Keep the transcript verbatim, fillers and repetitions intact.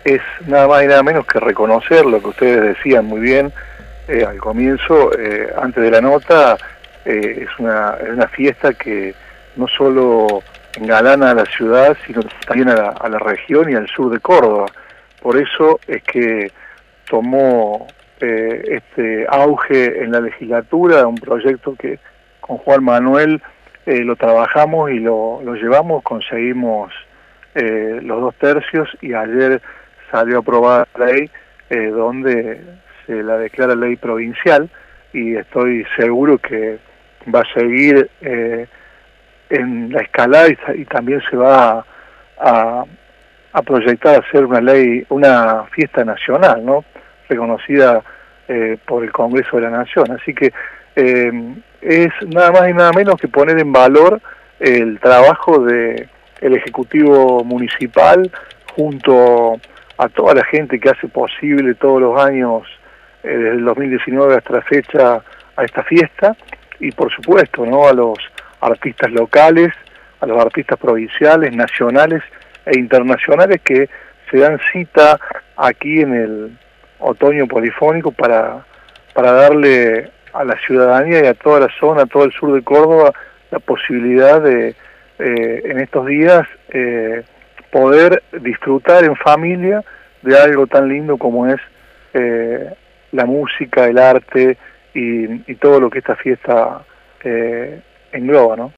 es nada más y nada menos que reconocer lo que ustedes decían muy bien eh, al comienzo, eh, antes de la nota. Eh, es, una, es una fiesta que no solo engalana a la ciudad, sino también a la, a la región y al sur de Córdoba. Por eso es que tomó eh, este auge en la legislatura, un proyecto que con Juan Manuel eh, lo trabajamos y lo, lo llevamos, conseguimos eh, los dos tercios y ayer salió aprobada la ley eh, donde se la declara ley provincial, y estoy seguro que va a seguir eh, en la escalada y, y también se va a, a proyectar a ser una ley, una fiesta nacional, ¿no? Reconocida eh, por el Congreso de la Nación. Así que eh, es nada más y nada menos que poner en valor el trabajo de el Ejecutivo Municipal junto a toda la gente que hace posible todos los años, eh, desde el dos mil diecinueve hasta la fecha, a esta fiesta, y por supuesto, ¿no?, a los artistas locales, a los artistas provinciales, nacionales e internacionales que se dan cita aquí en el Otoño Polifónico para, para darle a la ciudadanía y a toda la zona, a todo el sur de Córdoba, la posibilidad de, eh, en estos días, eh, poder disfrutar en familia de algo tan lindo como es eh, la música, el arte y, y todo lo que esta fiesta eh, engloba, ¿no?